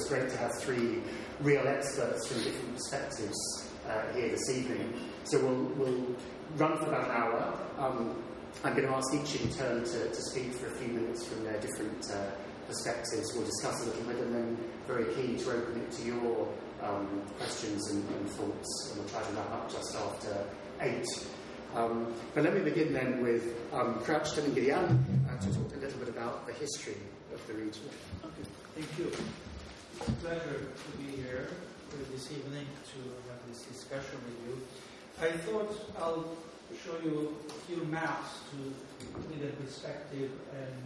great to have three real experts from different perspectives here this evening. So we'll run for about an hour. I'm going to ask each in turn to speak for a few minutes from their different perspectives. We'll discuss a little bit, and then very keen to open it to your questions and thoughts, and we'll try to wrap up just after 8. But let me begin then with Crouch Gideon to talk a little bit about the history of the region. Okay, thank you. It's a pleasure to be here this evening to have this discussion with you. I thought I'll show you a few maps to give a perspective and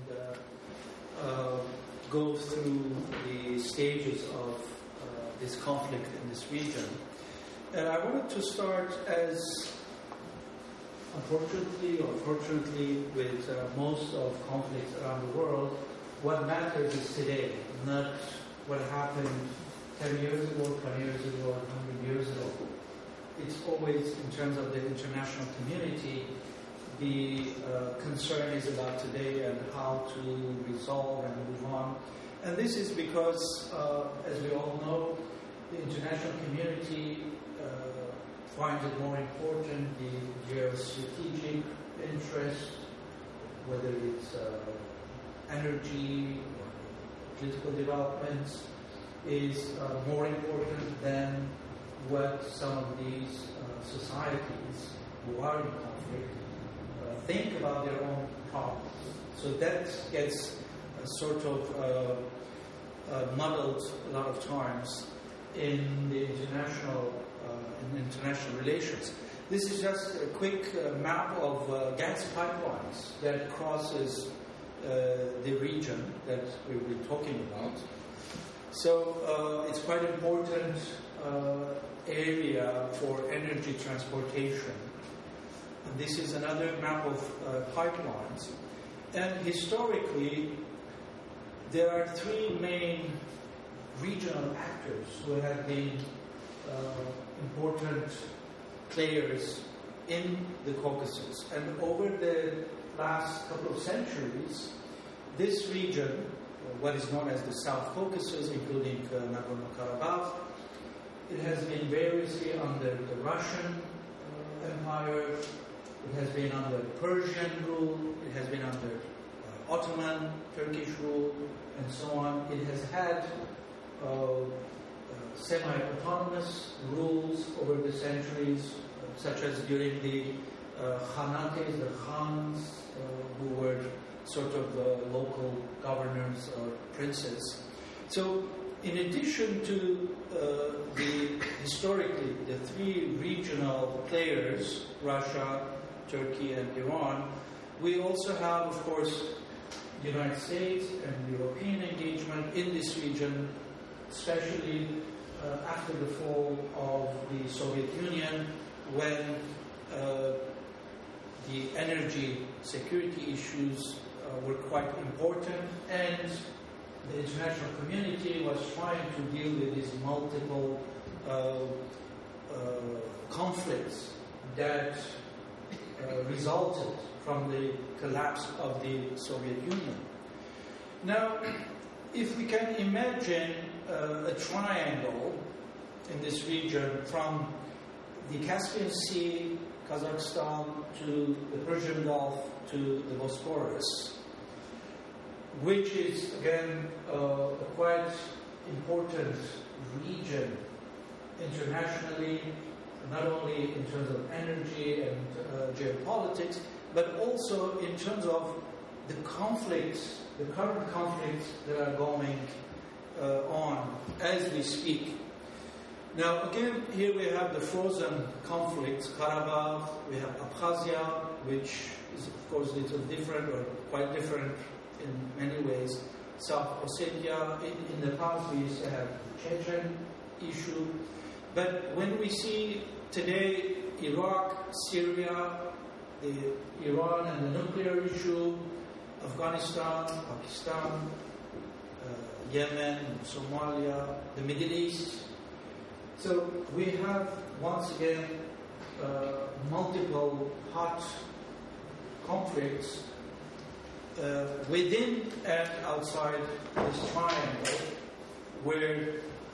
go through the stages of this conflict in this region. And I wanted to start as, unfortunately or fortunately, with most of conflicts around the world, what matters is today, not what happened 10 years ago, 20 years ago, 100 years ago. It's always, in terms of the international community, the concern is about today and how to resolve and move on. And this is because, as we all know, the international community finds it more important, the geostrategic interest, whether it's energy or political developments, is more important than what some of these societies who are in conflict think about their own problems. So that gets sort of muddled a lot of times in the international relations. This is just a quick map of gas pipelines that crosses the region that we will be talking about. So it's quite an important area for energy transportation. And this is another map of pipelines. And historically, there are three main regional actors who have been important players in the Caucasus. And over the last couple of centuries, this region, what is known as the South Caucasus, including Nagorno-Karabakh, it has been variously under the Russian Empire, it has been under Persian rule, it has been under Ottoman, Turkish rule, and so on. It has had semi-autonomous rules over the centuries, such as during the Khanates, the Khans, who were sort of local governors or princes. So, in addition to historically the three regional players, Russia, Turkey, and Iran, we also have, of course, the United States and European engagement in this region, especially after the fall of the Soviet Union, when the energy security issues were quite important, and the international community was trying to deal with these multiple conflicts that resulted from the collapse of the Soviet Union. Now, if we can imagine a triangle in this region from the Caspian Sea, Kazakhstan, to the Persian Gulf, to the Bosporus, which is, again, a quite important region internationally, not only in terms of energy and geopolitics, but also in terms of the conflicts, the current conflicts that are going on as we speak. Now, again, here we have the frozen conflicts, Karabakh, we have Abkhazia, which is, of course, a little different or quite different in many ways. South Ossetia, in the past we used to have the Chechen issue. But when we see today Iraq, Syria, Iran and the nuclear issue, Afghanistan, Pakistan, Yemen, Somalia, the Middle East. So we have, once again, multiple hot conflicts within and outside this triangle, where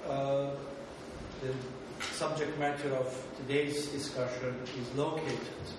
the subject matter of today's discussion is located.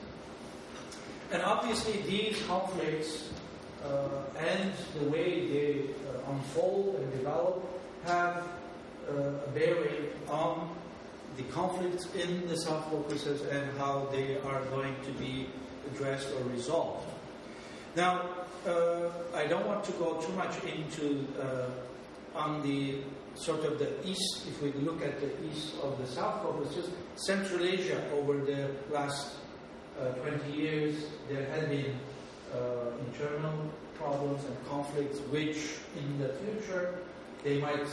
And obviously these conflicts and the way they unfold and develop have a bearing on the conflicts in the South Caucasus and how they are going to be addressed or resolved. Now, I don't want to go too much into on the sort of the east. If we look at the east of the South Caucasus, Central Asia over the last 20 years, there had been internal problems and conflicts which in the future they might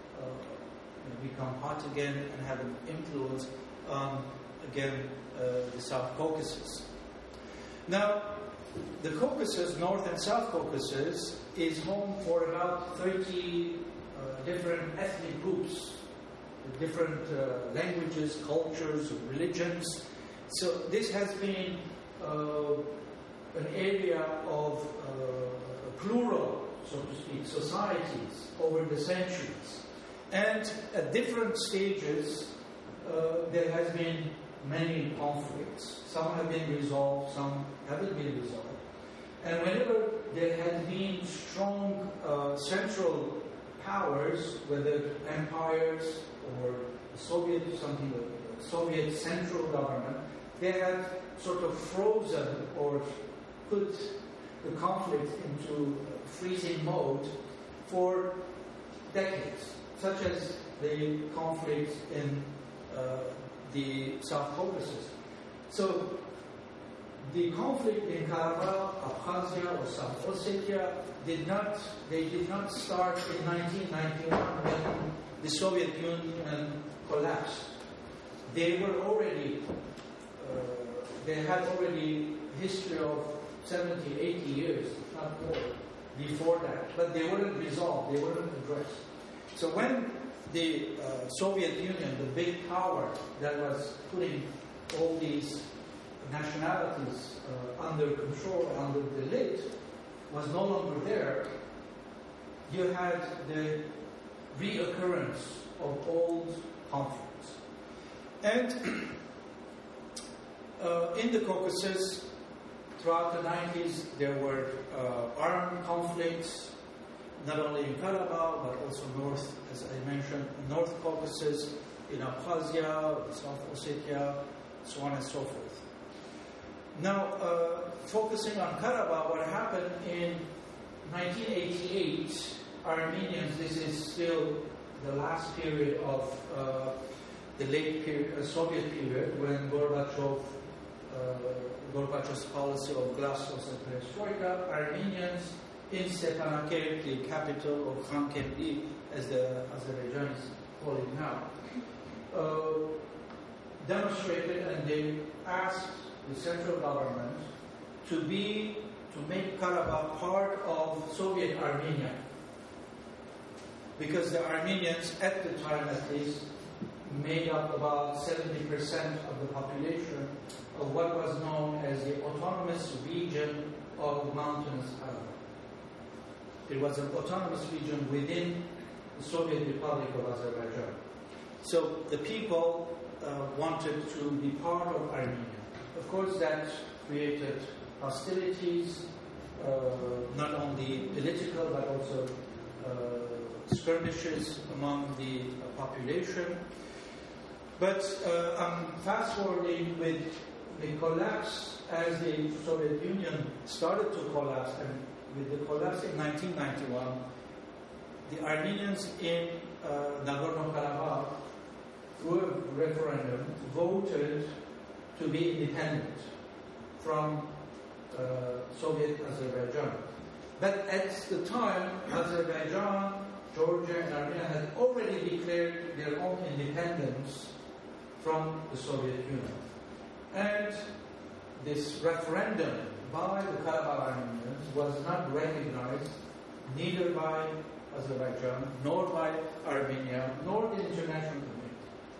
become hot again and have an influence on, again, the South Caucasus. Now, the Caucasus, North and South Caucasus, is home for about 30 different ethnic groups, different languages, cultures, religions. So this has been an area of plural, so to speak, societies over the centuries. And at different stages, there has been many conflicts. Some have been resolved, some haven't been resolved. And whenever there has been strong central powers, whether empires or Soviet central government, they have sort of frozen or put the conflict into freezing mode for decades, such as the conflict in the South Caucasus. So the conflict in Karabakh, Abkhazia, or South Ossetia did not start in 1991 when the Soviet Union collapsed. They were already, they had already history of 70, 80 years, if not more, before that. But they weren't resolved, they weren't addressed. So when the Soviet Union, the big power that was putting all these nationalities under control, under the lid, was no longer there, you had the reoccurrence of old conflicts. And in the Caucasus, throughout the 90s, there were armed conflicts, not only in Karabakh, but also north, as I mentioned, North Caucasus, in Abkhazia, South Ossetia, so on and so forth. Now, focusing on Karabakh, what happened in 1988, Armenians, this is still the last period of the late period, Soviet period, when Gorbachev's policy of glasnost and perestroika, Armenians in Stepanakert, the capital of Khankendi, as the Azerbaijanis call it now, demonstrated and they asked the central government to make Karabakh part of Soviet Armenia. Because the Armenians, at the time at least, made up about 70% of the population of what was known as the autonomous region of mountainous Karabakh. It was an autonomous region within the Soviet Republic of Azerbaijan. So the people wanted to be part of Armenia. Of course, that created hostilities, not only political but also skirmishes among the population. But I'm fast-forwarding with the collapse, as the Soviet Union started to collapse, and with the collapse in 1991, the Armenians in Nagorno-Karabakh, through a referendum, voted to be independent from Soviet Azerbaijan. But at the time, Azerbaijan, Georgia, and Armenia had already declared their own independence from the Soviet Union. And this referendum by the Karabakh Armenians was not recognized neither by Azerbaijan, nor by Armenia, nor the international community.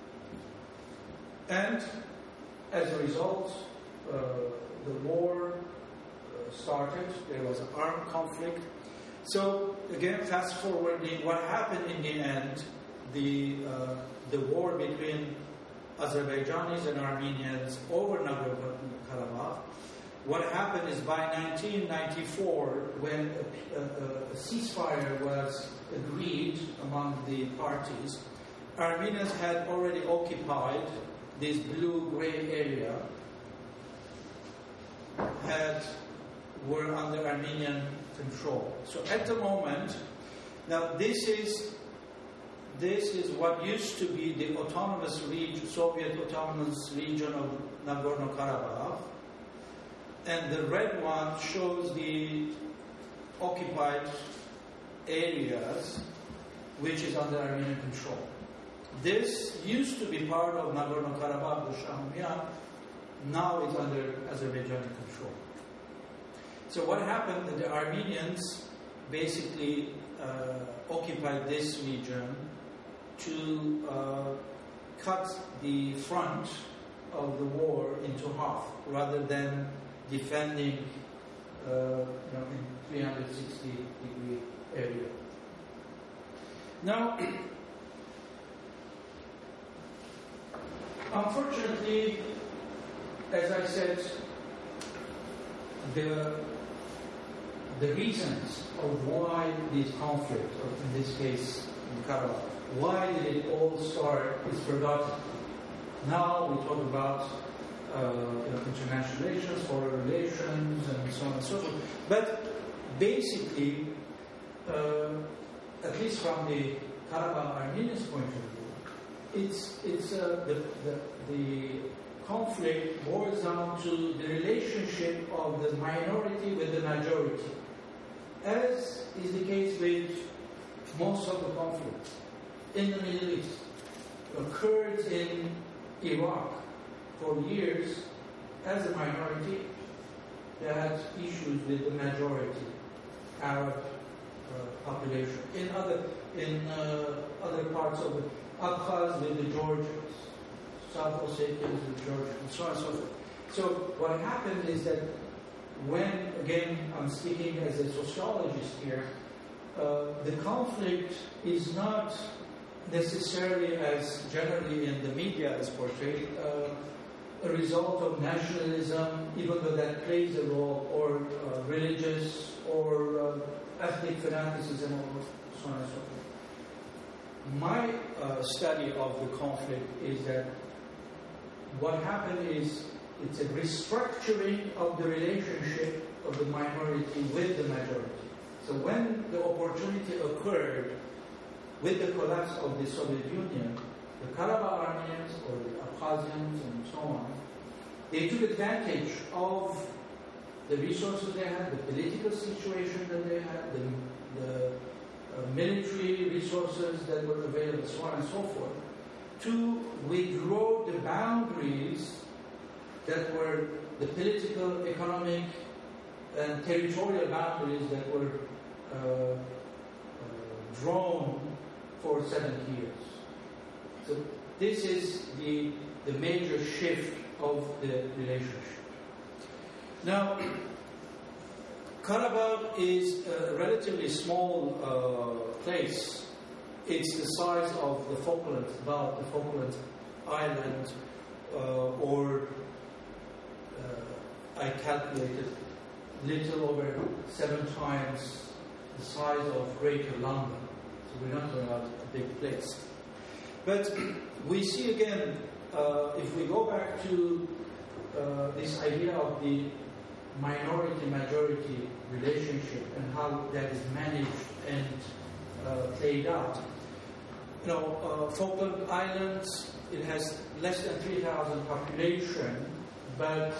And as a result, the war started. There was an armed conflict. So again, fast forwarding, what happened in the end, the war between Azerbaijanis and Armenians over Nagorno-Karabakh. What happened is by 1994, when a ceasefire was agreed among the parties, Armenians had already occupied this blue-gray area, were under Armenian control. So at the moment, now this is what used to be the autonomous region, Soviet autonomous region of Nagorno-Karabakh, and the red one shows the occupied areas, which is under Armenian control. This used to be part of Nagorno-Karabakh, the Shahumyan. Now it's under Azerbaijani control. So what happened? The Armenians basically occupied this region to cut the front of the war into half, rather than defending in 360-degree area. Now, unfortunately, as I said, the reasons of why this conflict, or in this case in Karabakh, why did it all start, is forgotten. Now we talk about international relations, foreign relations, and so on and so forth. But basically, at least from the Karabakh Armenians' point of view, the conflict boils down to the relationship of the minority with the majority, as is the case with most of the conflicts in the Middle East. Occurred in Iraq for years as a minority. They had issues with the majority Arab population. In other parts of the Abkhaz with the Georgians, South Ossetians with Georgians, and so on and so forth. So what happened is that when, again, I'm speaking as a sociologist here, the conflict is not necessarily, as generally in the media is portrayed, a result of nationalism, even though that plays a role, or religious, or ethnic fanaticism, or so on and so forth. My study of the conflict is that what happened is it's a restructuring of the relationship of the minority with the majority. So when the opportunity occurred with the collapse of the Soviet Union, the Karabakh Armenians or the Abkhazians and so on, they took advantage of the resources they had, the political situation that they had, the military resources that were available, so on and so forth, to withdraw the boundaries that were the political, economic, and territorial boundaries that were drawn for 70 years. So this is the major shift of the relationship. Now, Karabakh is a relatively small place. It's the size of the Falklands, about the Falklands Island, or I calculated little over 7 times the size of Greater London. So we're not talking about a big place. But we see again, if we go back to this idea of the minority-majority relationship and how that is managed and played out. Falkland Islands, it has less than 3,000 population, but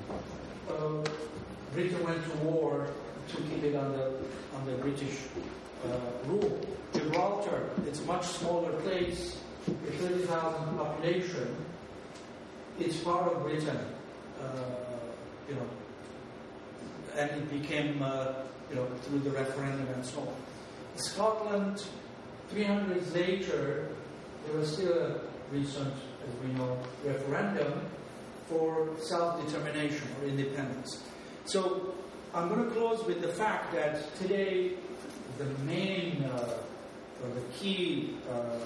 Britain went to war to keep it under British rule. Gibraltar, it's a much smaller place, with 30,000 population. It's part of Britain, and it became, through the referendum and so on. Scotland, 300 years later, there was still a recent, as we know, referendum for self-determination or independence. So I'm going to close with the fact that today the main or the key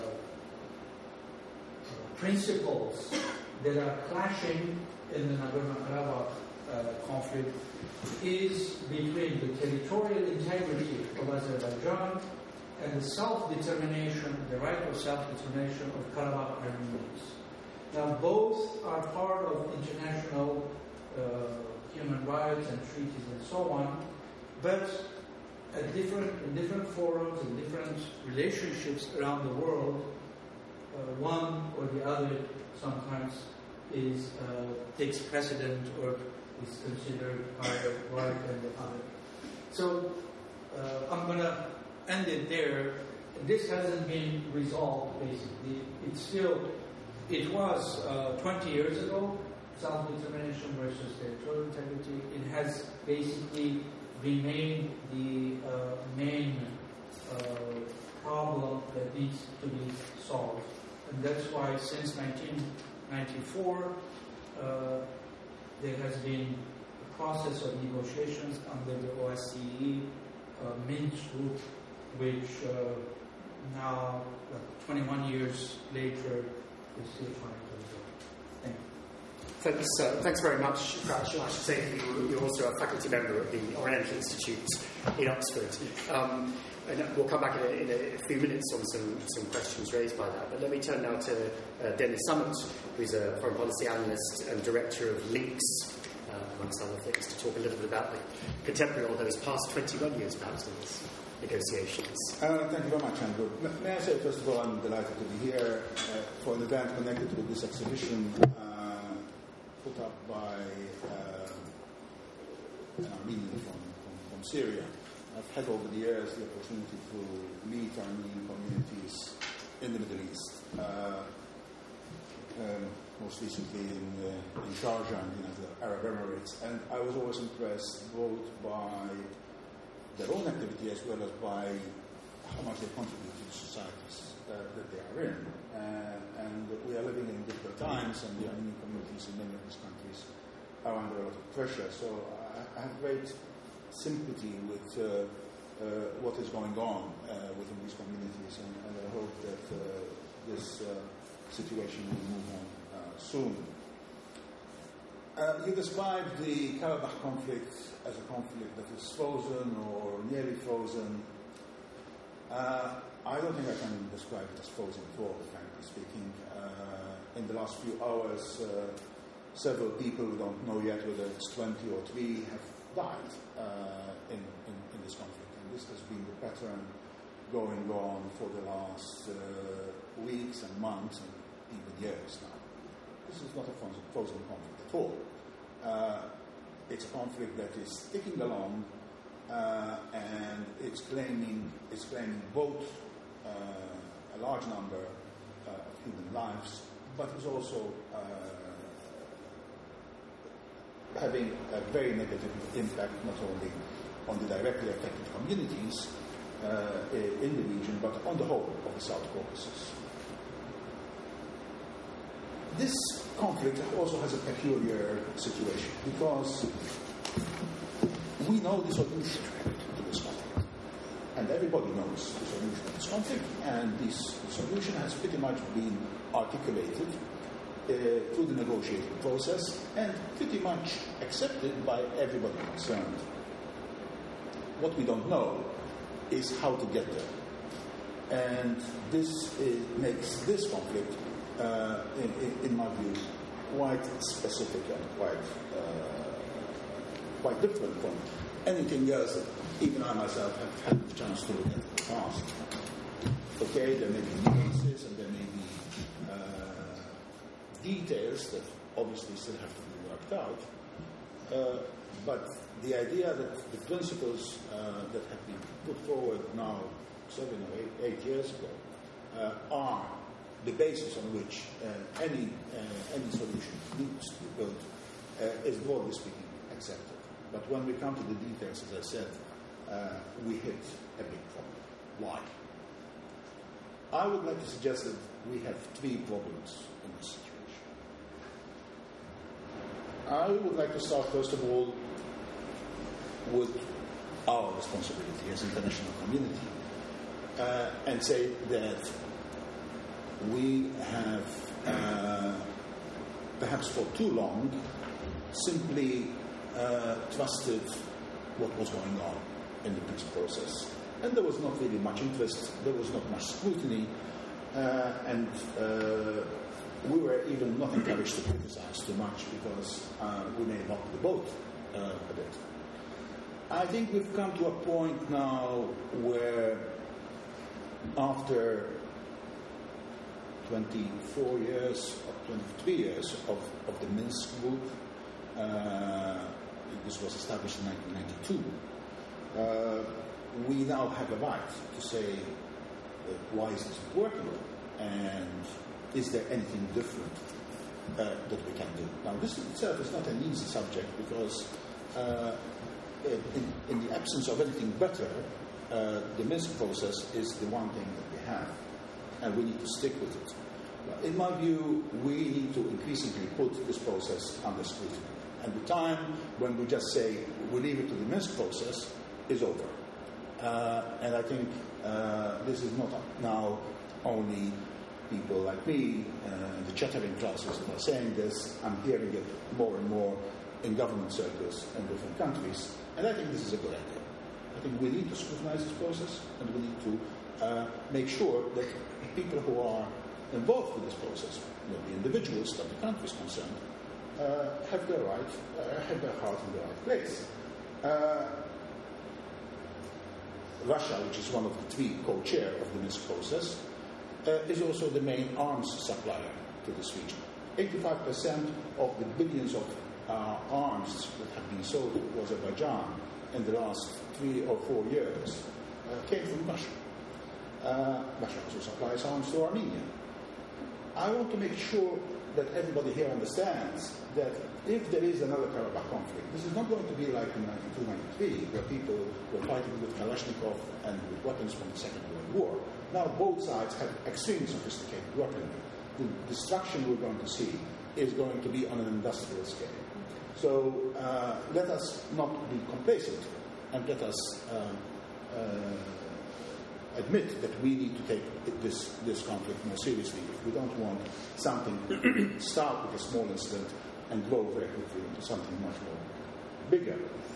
principles that are clashing in the Nagorno-Karabakh conflict is between the territorial integrity of Azerbaijan and the self-determination, the right of self-determination of Karabakh Armenians. Now, both are part of international human rights and treaties and so on, but in different forums, in different relationships around the world, one or the other sometimes takes precedent or is considered higher right than the other. So I'm going to end it there. This hasn't been resolved, basically. It was 20 years ago, self-determination versus territorial integrity. It has basically remained the main problem that needs to be solved. And that's why since 1994, there has been a process of negotiations under the OSCE Minsk group, which now, 21 years later, is still trying to resolve. Thank you. Thanks very much, Raj. I should say that you're also a faculty member at the Oriental Institute in Oxford. And we'll come back in a few minutes on some questions raised by that. But let me turn now to Dennis Summit, who's a foreign policy analyst and director of Links, amongst other things, to talk a little bit about the contemporary, or those past 21 years, perhaps, in these negotiations. Thank you very much, Andrew. May I say, first of all, I'm delighted to be here for an event connected with this exhibition put up by an Armenian from Syria. I've had over the years the opportunity to meet Armenian communities in the Middle East, most recently in Sharjah and in the Arab Emirates, and I was always impressed both by their own activity as well as by how much they contribute to the societies that they are in. And we are living in difficult times, and the Armenian communities in many of these countries are under a lot of pressure. So I have great sympathy with what is going on within these communities, and I hope that this situation will move on soon. You described the Karabakh conflict as a conflict that is frozen or nearly frozen. I don't think I can describe it as frozen at all, frankly speaking. In the last few hours, several people, we don't know yet whether it's 20 or 3, have died in this conflict. And this has been the pattern going on for the last weeks and months and even years now. This is not a frozen conflict at all. It's a conflict that is ticking along, and it's claiming both a large number of human lives, but it's also having a very negative impact not only on the directly affected communities in the region, but on the whole of the South Caucasus. This conflict also has a peculiar situation because we know the solution to this conflict, and everybody knows the solution to this conflict, and the solution has pretty much been articulated through the negotiating process and pretty much accepted by everybody concerned. What we don't know is how to get there, and this makes this conflict, in my view, quite specific and quite different from anything else that even I myself have had the chance to look at in the past. Okay, there may be nuances and there may be details that obviously still have to be worked out, but the idea that the principles that have been put forward now 7 or 8 years ago are the basis on which any solution needs to be built is, broadly speaking, accepted. But when we come to the details, as I said, we hit a big problem. Why? I would like to suggest that we have 3 problems in this situation. I would like to start, first of all, with our responsibility as international community and say that we have perhaps for too long simply trusted what was going on in the peace process. And there was not really much interest, there was not much scrutiny, and we were even not encouraged to criticize too much because we may rock the boat a bit. I think we've come to a point now where after 24 years or 23 years of the Minsk group, this was established in 1992, we now have a right to say why is this working and is there anything different that we can do. Now this itself is not an easy subject because in the absence of anything better, the Minsk process is the one thing that we have and we need to stick with it. In my view, we need to increasingly put this process under scrutiny. And the time when we just say we leave it to the Minsk process is over. And I think this is not now only people like me, the chattering classes that are saying this. I'm hearing it more and more in government circles in different countries. And I think this is a good idea. I think we need to scrutinize this process and we need to make sure that people who are involved in this process, the individuals that the country is concerned, have their right, have their heart in the right place. Russia, which is one of the three co-chair of the Minsk process, is also the main arms supplier to this region. 85% of the billions of arms that have been sold to Azerbaijan in the last 3 or 4 years came from Russia. Russia also supplies arms to Armenia. I want to make sure that everybody here understands that if there is another Karabakh conflict, this is not going to be like in 1992-93, where people were fighting with Kalashnikov and with weapons from the Second World War. Now both sides have extremely sophisticated weaponry. The destruction we're going to see is going to be on an industrial scale. So let us not be complacent and let us admit that we need to take this conflict more seriously if we don't want something to start with a small incident and grow very quickly into something much more bigger.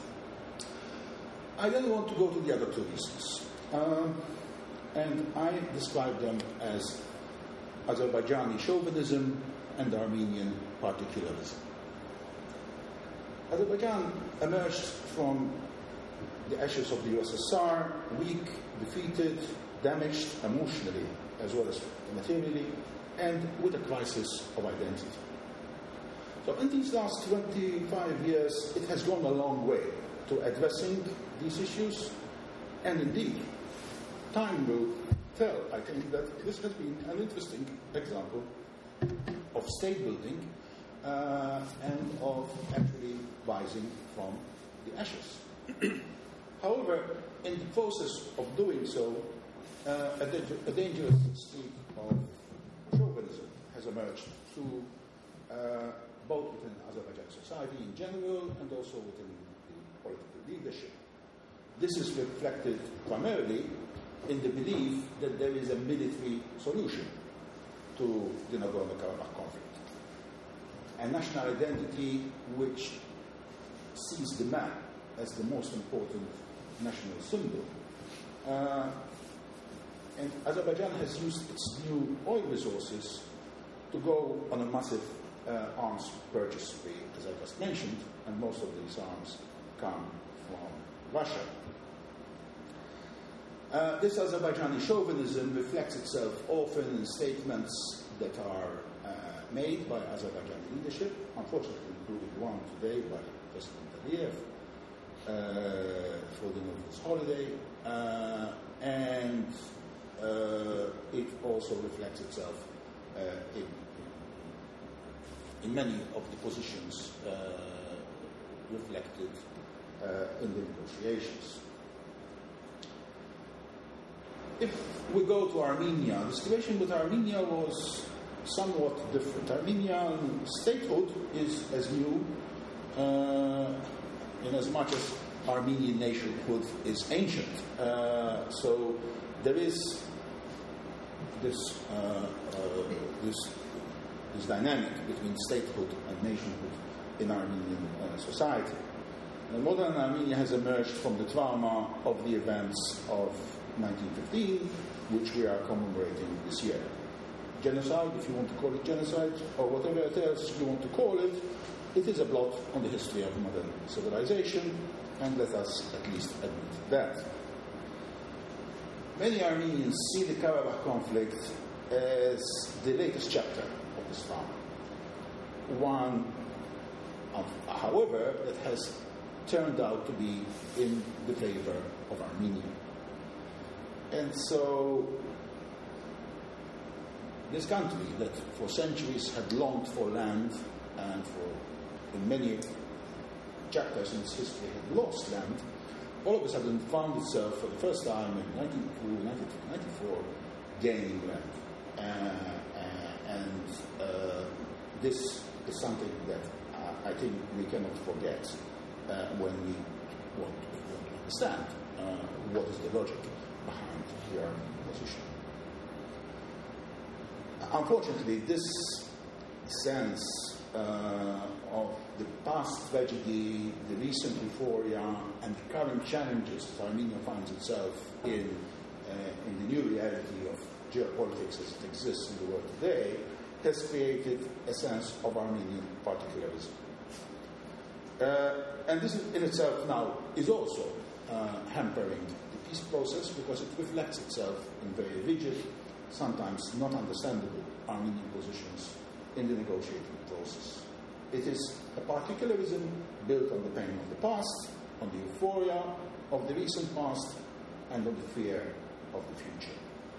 I then want to go to the other two reasons. And I describe them as Azerbaijani chauvinism and Armenian particularism. Azerbaijan emerged from the ashes of the USSR, weak, defeated, damaged emotionally as well as materially, and with a crisis of identity. So in these last 25 years, it has gone a long way to addressing these issues, and indeed, time will tell, I think, that this has been an interesting example of state building and of actually rising from the ashes. However, in the process of doing so, a dangerous streak of chauvinism has emerged through both within Azerbaijan society in general and also within the political leadership. This is reflected primarily in the belief that there is a military solution to the Nagorno-Karabakh conflict. A national identity which sees the man as the most important national symbol. And Azerbaijan has used its new oil resources to go on a massive arms purchase spree, as I just mentioned, and most of these arms come from Russia. This Azerbaijani chauvinism reflects itself often in statements that are made by Azerbaijani leadership, unfortunately including one today by President Aliyev, for the November's holiday, and it also reflects itself in many of the positions reflected in the negotiations. If we go to Armenia, the situation with Armenia was somewhat different. Armenian statehood is as new in as much as Armenian nationhood is ancient. So there is this dynamic between statehood and nationhood in Armenian society. The modern Armenia has emerged from the trauma of the events of 1915, which we are commemorating this year. Genocide, if you want to call it genocide, or whatever it else you want to call it, it is a blot on the history of modern civilization, and let us at least admit that. Many Armenians see the Karabakh conflict as the latest chapter of this drama. One, however, that has turned out to be in the favor of Armenia. And so this country that for centuries had longed for land and in many chapters in its history had lost land, all of a sudden found itself for the first time in 1994 gaining land. This is something that I think we cannot forget when we want to understand what is the logic behind the Armenian position. Unfortunately, this sense of the past tragedy, the recent euphoria, and the current challenges that Armenia finds itself in the new reality of geopolitics as it exists in the world today, has created a sense of Armenian particularism. And this in itself now is also hampering the peace process because it reflects itself in very rigid, sometimes not understandable Armenian positions in the negotiating process. It is a particularism built on the pain of the past, on the euphoria of the recent past, and on the fear of the future.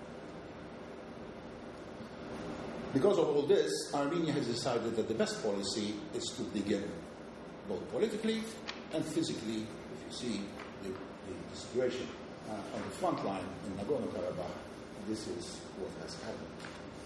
Because of all this, Armenia has decided that the best policy is to begin, both politically and physically, if you see the situation on the front line in Nagorno-Karabakh, this is what has happened.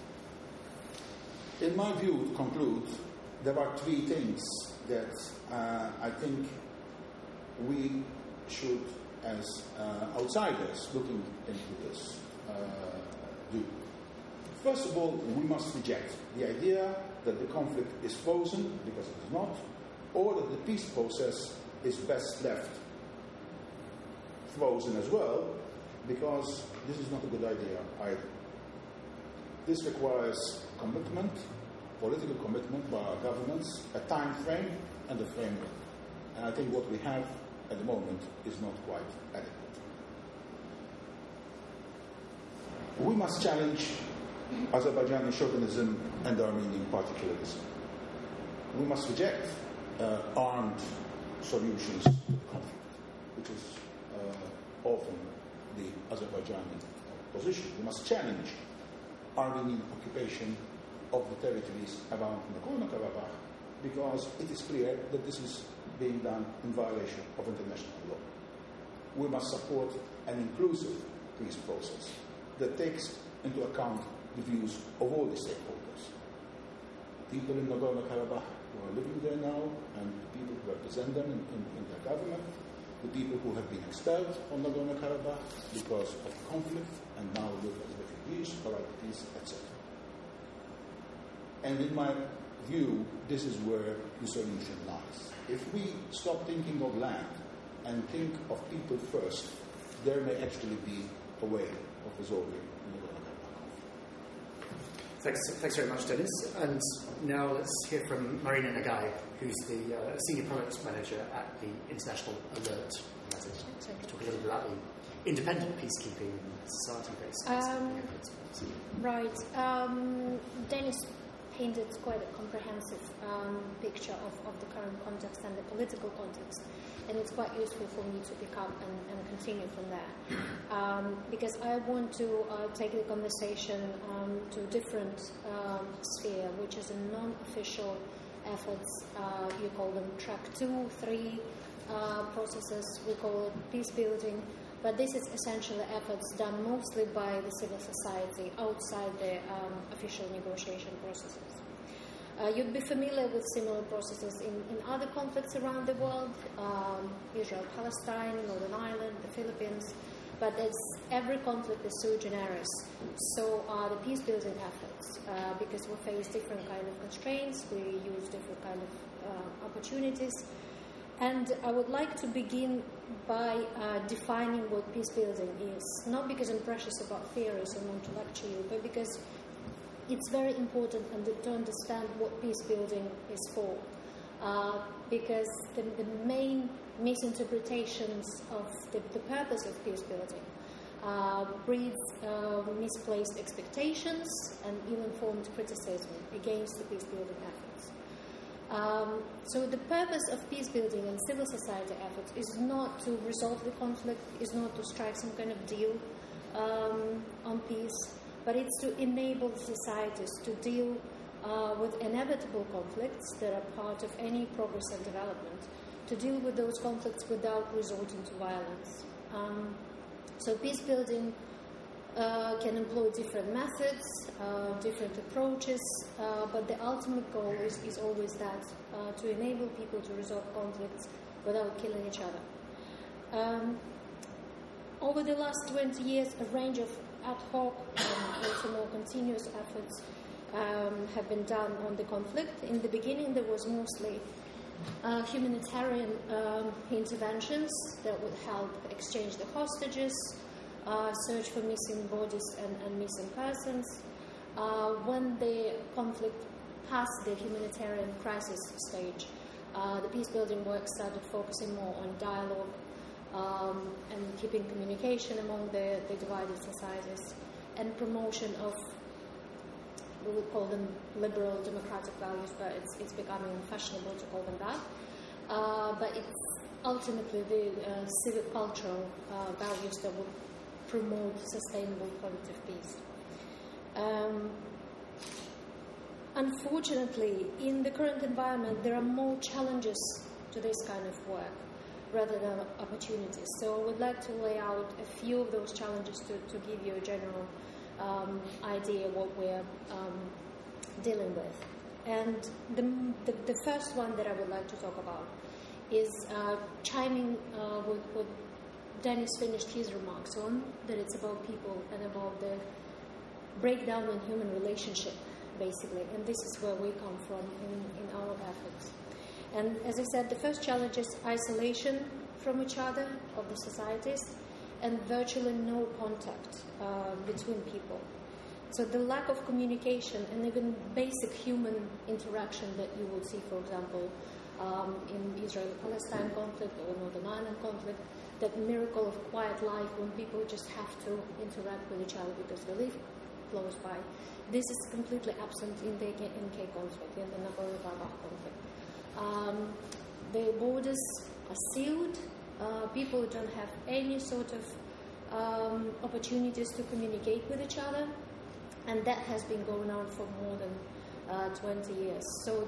In my view, to conclude, there are three things that I think we should, as outsiders looking into this, do. First of all, we must reject the idea that the conflict is frozen, because it is not, or that the peace process is best left frozen as well, because this is not a good idea either. This requires commitment, political commitment by our governments, a time frame and a framework. And I think what we have at the moment is not quite adequate. We must challenge Azerbaijani chauvinism and Armenian particularism. We must reject armed solutions to the conflict, which is often the Azerbaijani position. We must challenge Armenian occupation of the territories around Nagorno-Karabakh because it is clear that this is being done in violation of international law. We must support an inclusive peace process that takes into account the views of all the stakeholders. People in Nagorno-Karabakh who are living there now and the people who represent them in their government, the people who have been expelled from Nagorno-Karabakh because of conflict and now live as refugees or at peace, etc. And in my view, this is where the solution lies. If we stop thinking of land and think of people first, there may actually be a way of resolving the Nagorno-Karabakh conflict. Thanks very much, Denis. And now let's hear from Marina Nagai, who's the Senior Product Manager at the International Alert. Talk a little bit about the independent peacekeeping and society-based efforts. Right. Denis painted quite a comprehensive picture of the current context and the political context, and it's quite useful for me to pick up and continue from there. Because I want to take the conversation to a different sphere, which is a non-official efforts. You call them track 2, 3 processes, we call it peace building. But this is essentially efforts done mostly by the civil society outside the official negotiation processes. You'd be familiar with similar processes in other conflicts around the world, Israel, Palestine, Northern Ireland, the Philippines, but as every conflict is sui generis, so are the peace-building efforts, because we face different kind of constraints, we use different kind of opportunities. And I would like to begin by defining what peace-building is, not because I'm precious about theories and want to lecture you, but because it's very important to understand what peace-building is for. Because the main misinterpretations of the purpose of peace-building breeds misplaced expectations and ill-informed criticism against the peace-building efforts. So the purpose of peace-building and civil society efforts is not to resolve the conflict, is not to strike some kind of deal on peace, but it's to enable societies to deal with inevitable conflicts that are part of any progress and development, to deal with those conflicts without resorting to violence. So peace-building can employ different methods, different approaches, but the ultimate goal is always that, to enable people to resolve conflicts without killing each other. Over the last 20 years, a range of ad hoc and also more continuous efforts have been done on the conflict. In the beginning, there was mostly humanitarian interventions that would help exchange the hostages, search for missing bodies and missing persons. When the conflict passed the humanitarian crisis stage, the peace-building work started focusing more on dialogue and keeping communication among the divided societies, and promotion of, we would call them liberal democratic values, but it's becoming fashionable to call them that. But it's ultimately the civic cultural values that would promote sustainable collective peace. Unfortunately, in the current environment, there are more challenges to this kind of work rather than opportunities. So I would like to lay out a few of those challenges to give you a general idea of what we're dealing with. And the first one that I would like to talk about is chiming with what Dennis finished his remarks on, that it's about people and about the breakdown in human relationship, basically. And this is where we come from in our efforts. And as I said, the first challenge is isolation from each other of the societies and virtually no contact between people. So the lack of communication and even basic human interaction that you will see, for example, in Israel-Palestine conflict or Northern Ireland conflict, that miracle of quiet life when people just have to interact with each other because they live close by. This is completely absent in the NK conflict, in the Nagorno-Karabakh conflict. The borders are sealed. People don't have any sort of opportunities to communicate with each other, and that has been going on for more than 20 years. So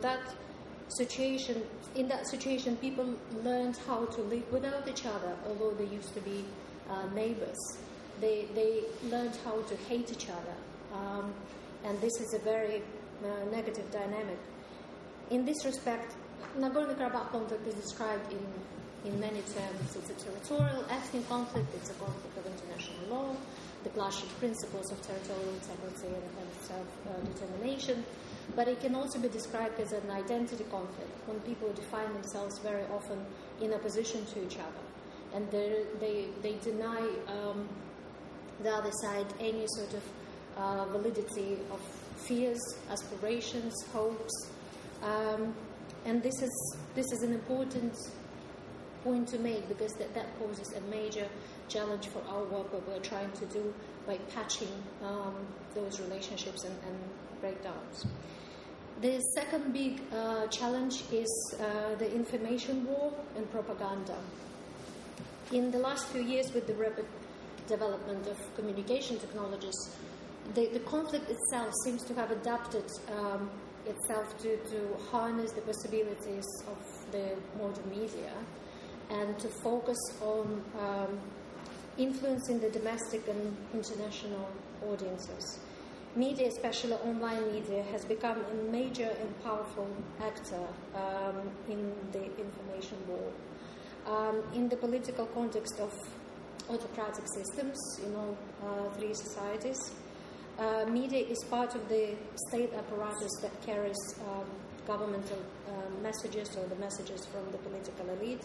in that situation, people learned how to live without each other, although they used to be neighbors. They learned how to hate each other, and this is a very negative dynamic. In this respect, Nagorno-Karabakh conflict is described in many terms. It's a territorial, ethnic conflict, it's a conflict of international law, the clash of principles of territorial integrity and self-determination, but it can also be described as an identity conflict, when people define themselves very often in opposition to each other, and they deny the other side any sort of validity of fears, aspirations, hopes, and this is an important point to make, because that poses a major challenge for our work, what we're trying to do by patching those relationships and breakdowns. The second big challenge is the information war and propaganda. In the last few years, with the rapid development of communication technologies, the conflict itself seems to have adapted itself to harness the possibilities of the modern media and to focus on influencing the domestic and international audiences. Media, especially online media, has become a major and powerful actor in the information war. In the political context of autocratic systems in all three societies, media is part of the state apparatus that carries governmental messages or the messages from the political elite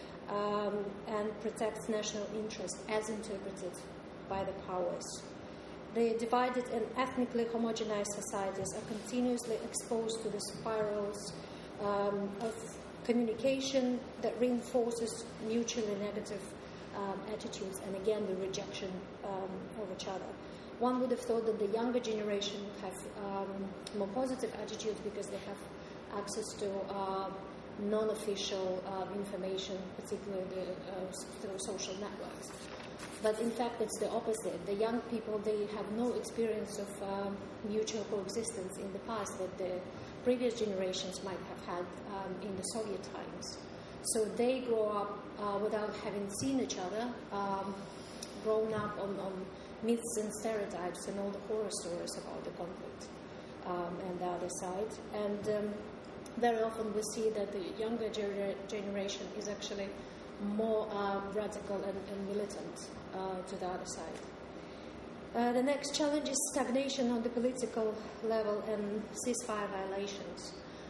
and protects national interest as interpreted by the powers. The divided and ethnically homogenized societies are continuously exposed to the spirals of communication that reinforces mutually negative attitudes and again the rejection of each other. One would have thought that the younger generation would have more positive attitudes because they have access to non-official information, particularly through social networks. But in fact, it's the opposite. The young people, they have no experience of mutual coexistence in the past that the previous generations might have had in the Soviet times. So they grow up without having seen each other, grown up on myths and stereotypes and all the horror stories about the conflict and the other side. And very often we see that the younger generation is actually more radical and militant to the other side. The next challenge is stagnation on the political level and ceasefire violations.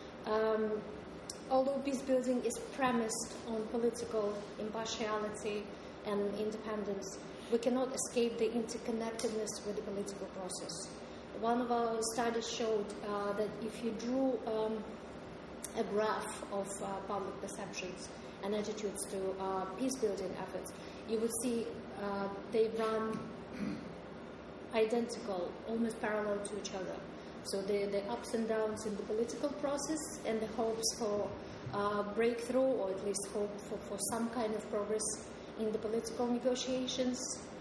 Although peace building is premised on political impartiality and independence, we cannot escape the interconnectedness with the political process. One of our studies showed that if you drew a graph of public perceptions and attitudes to peace-building efforts, you would see they run identical, almost parallel to each other. So the ups and downs in the political process and the hopes for breakthrough, or at least hope for some kind of progress in the political negotiations,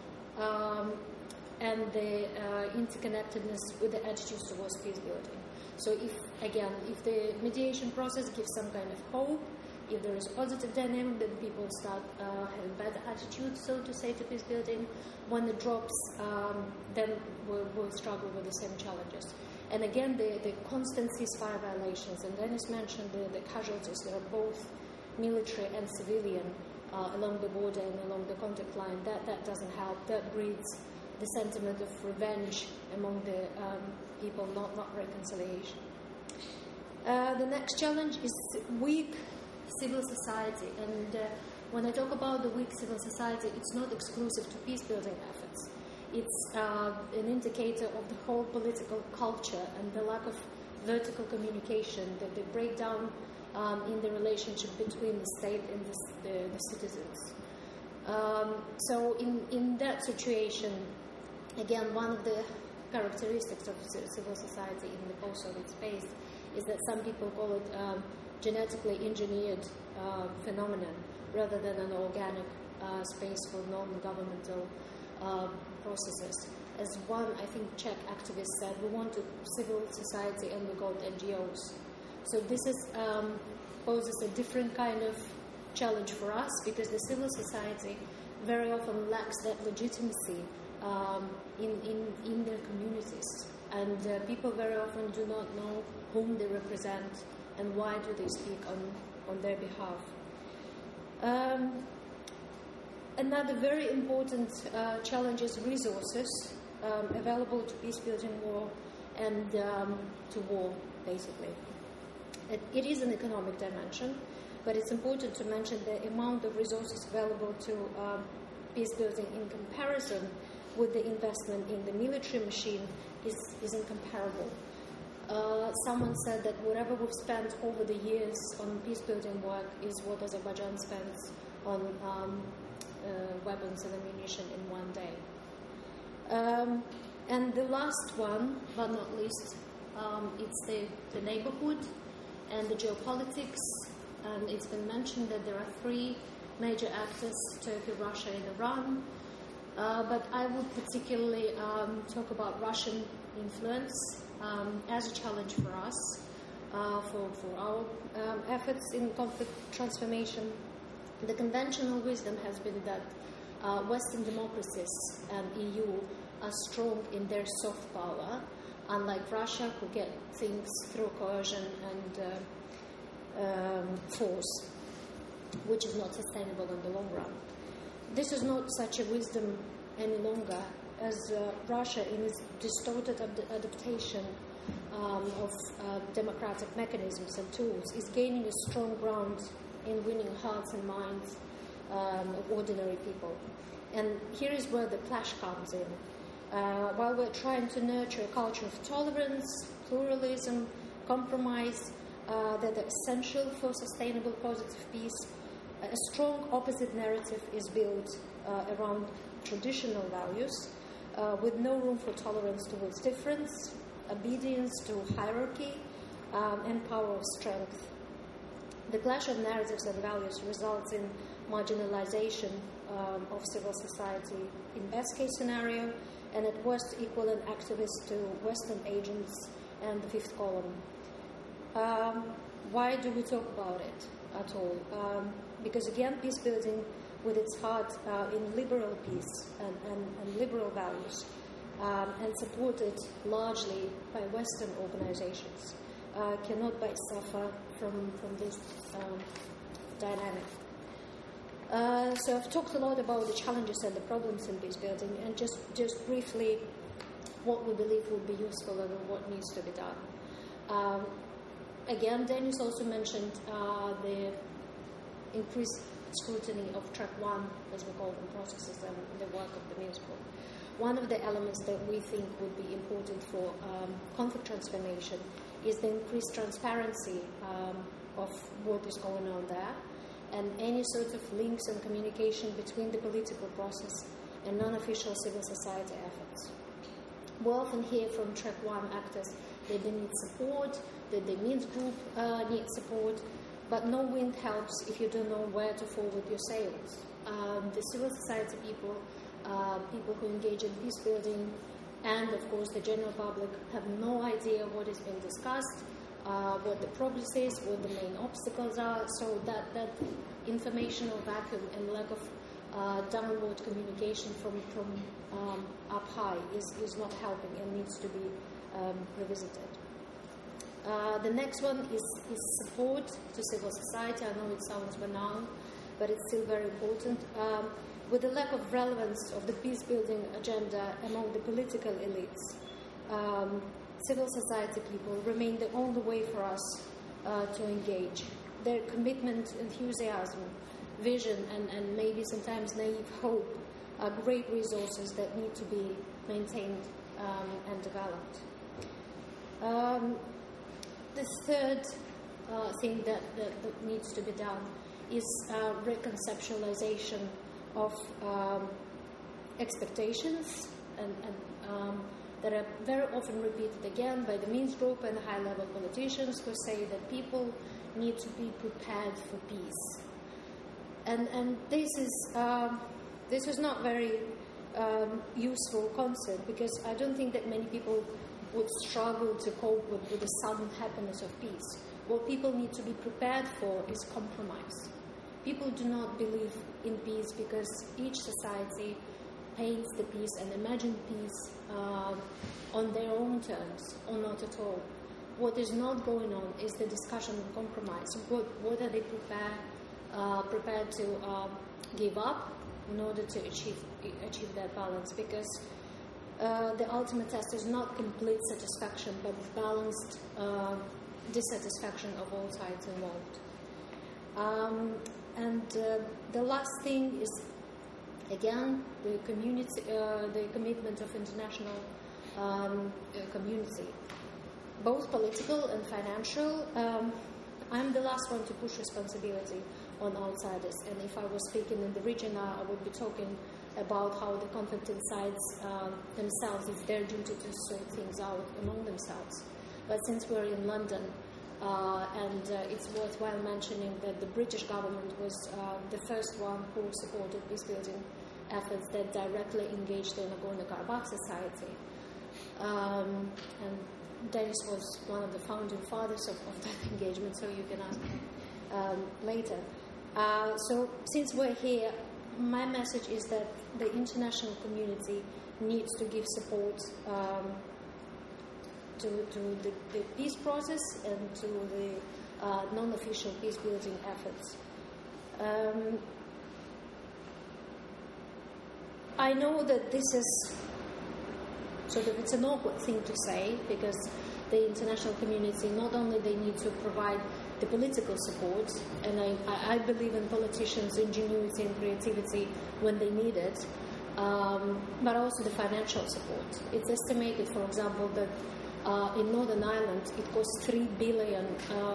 and the interconnectedness with the attitudes towards peace building. So if the mediation process gives some kind of hope, if there is a positive dynamic, then people start having better attitudes, so to say, to peace building. When it drops, then we'll struggle with the same challenges. And again, the constant ceasefire violations, and Dennis mentioned the casualties that are both military and civilian along the border and along the contact line, that doesn't help. That breeds the sentiment of revenge among the people, not reconciliation. The next challenge is weak civil society, and when I talk about the weak civil society, it's not exclusive to peace-building efforts. It's an indicator of the whole political culture and the lack of vertical communication, the breakdown in the relationship between the state and the citizens. So in that situation, again, one of the characteristics of civil society in the post-Soviet space is that some people call it genetically engineered phenomenon rather than an organic space for non-governmental processes. As one, I think, Czech activist said, we wanted civil society and we got NGOs. So this poses a different kind of challenge for us because the civil society very often lacks that legitimacy in their communities. And people very often do not know whom they represent and why do they speak on their behalf. Another very important challenge is resources available to peace-building war and to war, basically. It is an economic dimension, but it's important to mention the amount of resources available to peace-building in comparison with the investment in the military machine is incomparable. Someone said that whatever we've spent over the years on peace-building work is what Azerbaijan spends on weapons and ammunition in one day. And the last one, but not least, it's the neighborhood and the geopolitics. And it's been mentioned that there are three major actors, Turkey, Russia, and Iran. But I would particularly talk about Russian influence as a challenge for us, for our efforts in conflict transformation. The conventional wisdom has been that Western democracies and EU are strong in their soft power, unlike Russia, who get things through coercion and force, which is not sustainable in the long run. This is not such a wisdom any longer, as Russia, in its distorted adaptation of democratic mechanisms and tools, is gaining a strong ground in winning hearts and minds of ordinary people. And here is where the clash comes in. While we're trying to nurture a culture of tolerance, pluralism, compromise, that are essential for sustainable positive peace, a strong opposite narrative is built around traditional values, with no room for tolerance towards difference, obedience to hierarchy, and power of strength. The clash of narratives and values results in marginalization of civil society in best-case scenario, and at worst equivalent activists to Western agents and the fifth column. Why do we talk about it at all? Because again, peace building with its heart in liberal peace and liberal values, and supported largely by Western organizations, cannot but suffer from this dynamic. So I've talked a lot about the challenges and the problems in peace building, and just briefly what we believe would be useful and what needs to be done. Again, Dennis also mentioned the increased scrutiny of track 1, as we call them, processes and the work of the Minsk Group. One of the elements that we think would be important for conflict transformation is the increased transparency of what is going on there, and any sort of links and communication between the political process and non-official civil society efforts. We often hear from track 1 actors that they need support, that the Minsk Group needs support, but no wind helps if you don't know where to forward your sails. The civil society people, people who engage in peace building, and of course the general public have no idea what is being discussed, what the progress is, what the main obstacles are, so that informational vacuum and lack of downward communication from up high is not helping and needs to be revisited. The next one is support to civil society. I know it sounds banal, but it's still very important. With the lack of relevance of the peace-building agenda among the political elites, civil society people remain the only way for us to engage. Their commitment, enthusiasm, vision, and maybe sometimes naive hope are great resources that need to be maintained and developed. The third thing that needs to be done is reconceptualization of expectations and that are very often repeated again by the Minsk Group and high-level politicians who say that people need to be prepared for peace. And this is not very useful concept, because I don't think that many people would struggle to cope with the sudden happiness of peace. What people need to be prepared for is compromise. People do not believe in peace because each society paints the peace and imagines peace on their own terms, or not at all. What is not going on is the discussion of compromise. What are they prepared to give up in order to achieve that balance? Because the ultimate test is not complete satisfaction, but balanced dissatisfaction of all sides involved. And the last thing is, again, the community, the commitment of international community, both political and financial. I'm the last one to push responsibility on outsiders, and if I was speaking in the region now, I would be talking about how the conflicting sides themselves, it's their duty to sort things out among themselves. But since we're in London, and it's worthwhile mentioning that the British government was the first one who supported peace-building efforts that directly engaged the Nagorno-Karabakh Society. And Dennis was one of the founding fathers of that engagement, so you can ask him later. So since we're here, my message is that the international community needs to give support to the peace process and to the non-official peace-building efforts. I know that this is it's an awkward thing to say, because the international community, not only they need to provide the political support, and I believe in politicians' ingenuity and creativity when they need it, but also the financial support. It's estimated, for example, that in Northern Ireland it costs $3 billion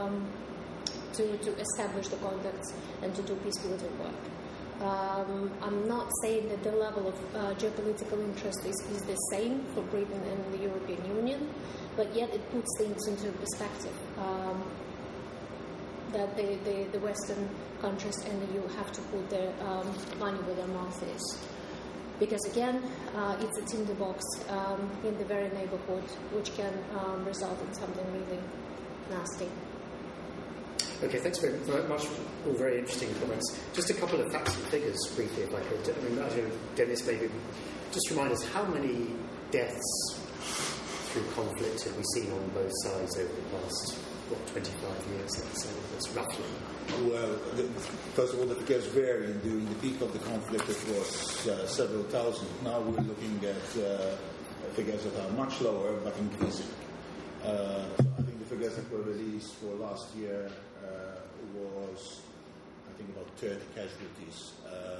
to establish the contacts and to do peace-building work. I'm not saying that the level of geopolitical interest is the same for Britain and the European Union, but yet it puts things into perspective. That the Western countries and the EU have to put their money where their mouth is. Because again, it's a tinderbox in the very neighborhood, which can result in something really nasty. Okay, thanks very much. All very interesting comments. Just a couple of facts and figures, briefly, if I could. I mean, I don't know, Dennis, maybe just remind us, how many deaths through conflict have we seen on both sides over the past 25 years, let's say, that's roughly? Well, first of all, the figures vary. During the peak of the conflict, it was several thousand. Now we're looking at figures that are much lower, but increasing. So I think the figures that were released for last year was, I think, about 30 casualties.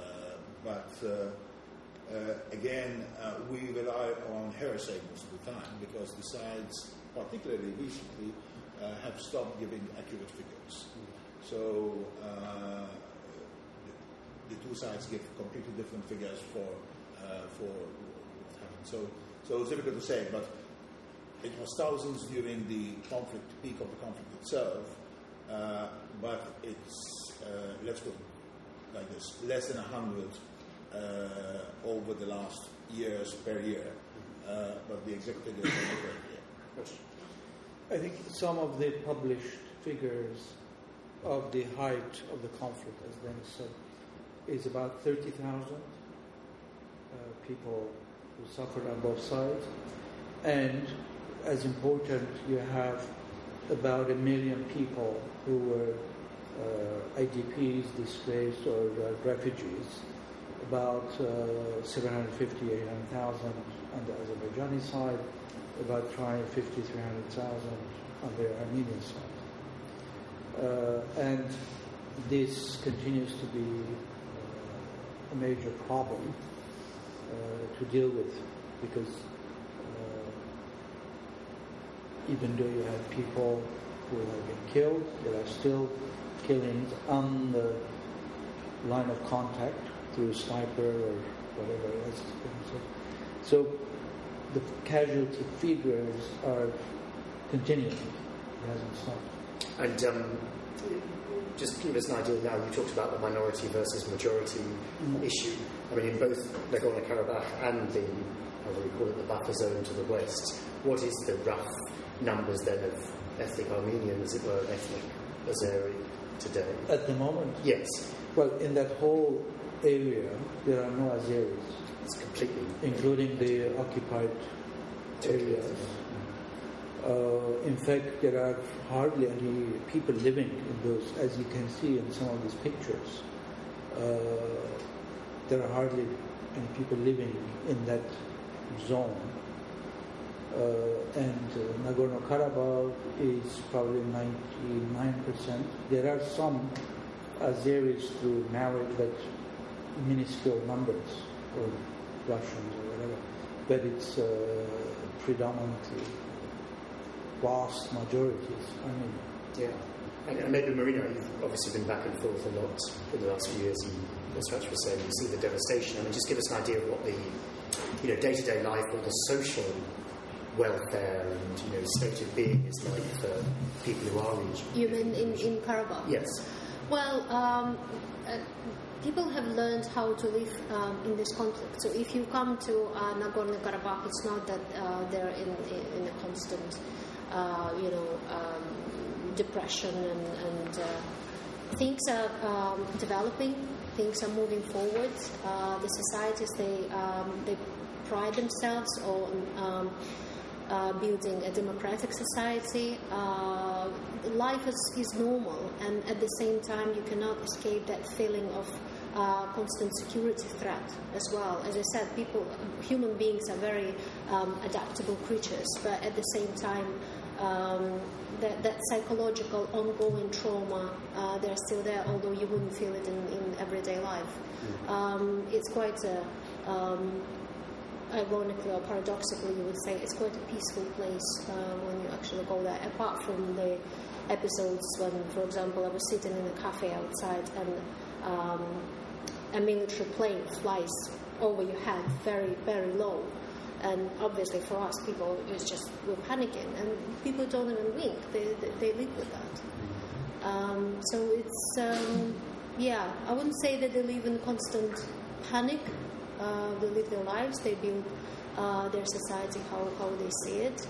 Again, we rely on hearsay most of the time, because the sides, particularly recently, have stopped giving accurate figures. So the two sides give completely different figures for what happened. So it's difficult to say, but it was thousands during the peak of the conflict itself, but it's, let's put it like this, less than 100 over the last years per year, but the exact figures are not very clear. I think some of the published figures of the height of the conflict, as Dennis said, is about 30,000 people who suffered on both sides. And as important, you have about 1 million people who were IDPs, displaced, or refugees, about 750,000, 800,000 on the Azerbaijani side, about 350,000, 300,000 on the Armenian side. And this continues to be a major problem to deal with, because even though you have people who have been killed, there are still killings on the line of contact through a sniper or whatever else. So the casualty figures are continuing. It hasn't stopped. And just give us an idea now, you talked about the minority versus majority issue. I mean, in both Nagorno-Karabakh and the, how do we call it, the buffer zone to the west, what is the rough numbers then of ethnic Armenian, as it were, ethnic Azeri today? At the moment? Yes. Well, in that whole area, there are no Azeris. It's completely... Including the occupied areas. In fact, there are hardly any people living in those, as you can see in some of these pictures. There are hardly any people living in that zone. And Nagorno-Karabakh is probably 99%. There are some Azeris through marriage, but minuscule numbers, or Russians or whatever. But it's predominantly vast majorities. I mean, yeah. And maybe, Marina, you've obviously been back and forth a lot in the last few years, and as Rach was saying, you see the devastation. I mean, just give us an idea of what the day-to-day life or the social welfare and state of being is like for people who are region. You mean in Karabakh? Yes. Well, people have learned how to live in this conflict. So if you come to Nagorno-Karabakh, it's not that they're in a constant, depression, and things are developing. Things are moving forward. The societies they pride themselves on building a democratic society. Life is normal, and at the same time you cannot escape that feeling of constant security threat as well. As I said, human beings are very adaptable creatures, but at the same time that psychological ongoing trauma, they're still there, although you wouldn't feel it in everyday life. It's quite ironically or paradoxically, you would say it's quite a peaceful place when you actually go there, apart from the episodes when, for example, I was sitting in a cafe outside and a military plane flies over your head very, very low. And obviously for us, people, we're panicking, and people don't even wink. They live with that. So it's, I wouldn't say that they live in constant panic. They live their lives, they build their society how they see it.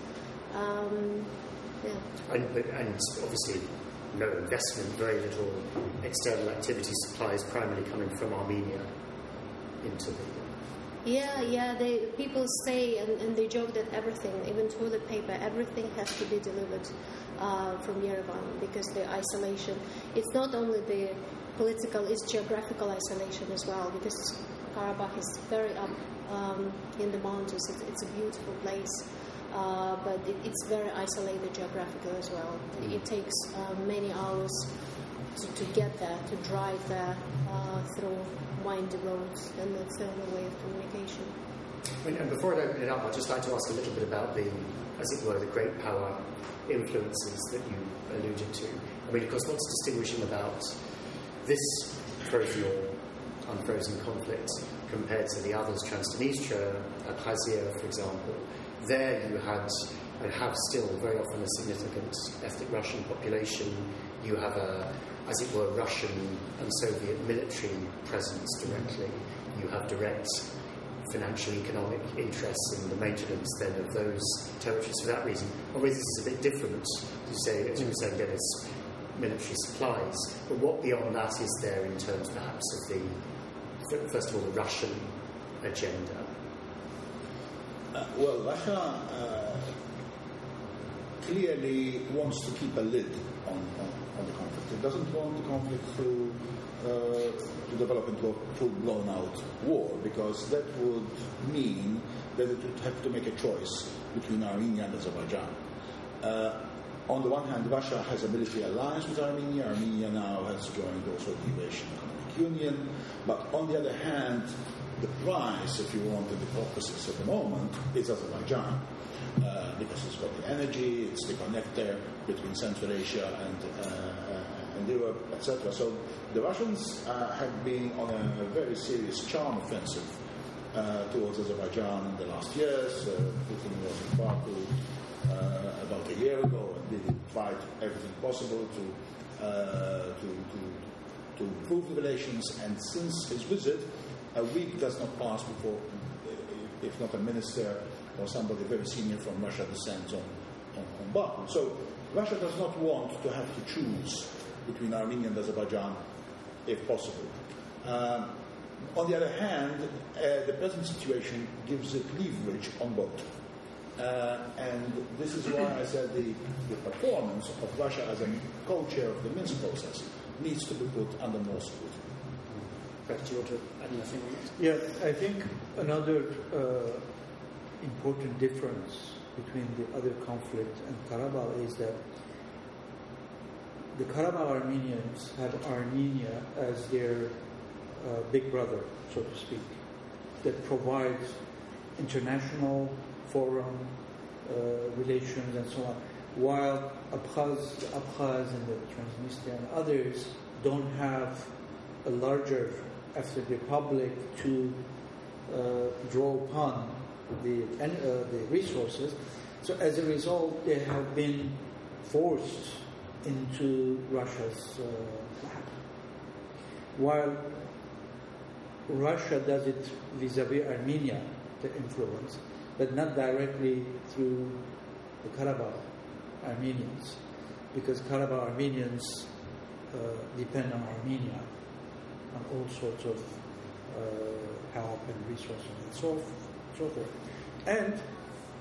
And obviously no investment, very little external activity supplies primarily coming from Armenia into the... People say and they joke that everything, even toilet paper, everything has to be delivered from Yerevan, because the isolation, it's not only the political, it's geographical isolation as well, because Karabakh is very up in the mountains. It's a beautiful place, but it's very isolated geographically as well. It takes many hours to get there, to drive there through windy roads, and that's the only way of communication. And before I open it up, I'd just like to ask a little bit about the, as it were, the great power influences that you alluded to. I mean, of course, what's distinguishing about this frozen or unfrozen conflict compared to the others, Transnistria, Abkhazia, for example, there you had and have still very often a significant ethnic Russian population. You have a, as it were, Russian and Soviet military presence directly. You have direct financial economic interests in the maintenance then of those territories for that reason. Obviously this is a bit different, as you were saying, again, it's military supplies. But what beyond that is there in terms perhaps of the, first of all, the Russian agenda? Russia clearly wants to keep a lid on the conflict. It doesn't want the conflict to develop into a full-blown out war, because that would mean that it would have to make a choice between Armenia and Azerbaijan. On the one hand, Russia has a military alliance with Armenia. Armenia now has joined also the Eurasian Economic Union. But on the other hand, the prize, if you want, in the Caucasus at the moment is Azerbaijan, because it's got the energy, it's the connector between Central Asia and Europe, etc. So the Russians have been on a very serious charm offensive towards Azerbaijan in the last years. Putin was in Baku about a year ago and really tried everything possible to improve the relations. And since his visit, a week does not pass before, if not a minister or somebody very senior from Russia descends on Baku. So Russia does not want to have to choose between Armenia and Azerbaijan, if possible. On the other hand, the present situation gives it leverage on both. And this is why I said the performance of Russia as a co-chair of the Minsk process needs to be put under more scrutiny. Do you want to add anything on that? Yes, I think another important difference between the other conflict and Karabakh is that the Karabakh Armenians have Armenia as their big brother, so to speak, that provides international forum relations and so on, while Abkhaz and the Transnistria and others don't have a larger ethnic republic to draw upon the resources. So as a result, they have been forced into Russia's lap. While Russia does it vis-à-vis Armenia, the influence, but not directly through the Karabakh Armenians, because Karabakh Armenians depend on Armenia on all sorts of help and resources and so forth. And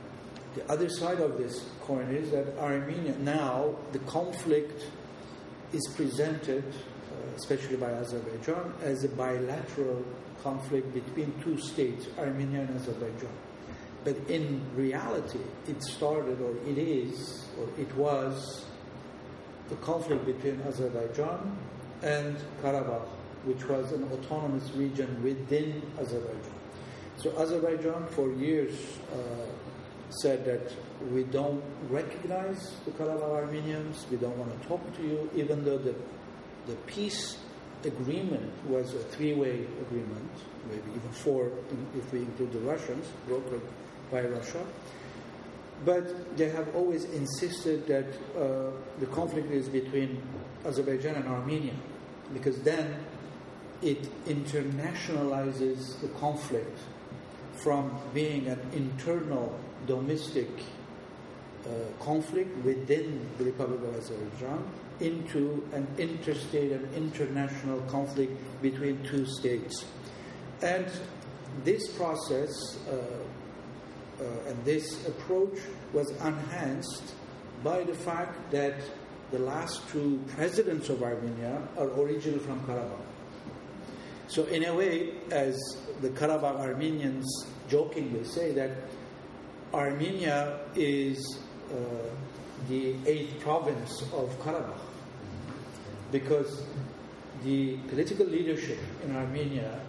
The other side of this coin is that Armenia, now the conflict is presented, especially by Azerbaijan, as a bilateral conflict between two states, Armenia and Azerbaijan. But in reality, it started, or it is, or it was, a conflict between Azerbaijan and Karabakh, which was an autonomous region within Azerbaijan. So Azerbaijan for years said that we don't recognize the Karabakh Armenians, we don't want to talk to you, even though the peace agreement was a three-way agreement, maybe even four if we include the Russians, brokered by Russia. But they have always insisted that the conflict is between Azerbaijan and Armenia, because then it internationalizes the conflict from being an internal domestic conflict within the Republic of Azerbaijan into an interstate and international conflict between two states. And this process and this approach was enhanced by the fact that the last two presidents of Armenia are originally from Karabakh. So in a way, as the Karabakh Armenians jokingly say, that Armenia is the 8th province of Karabakh, because the political leadership in Armenia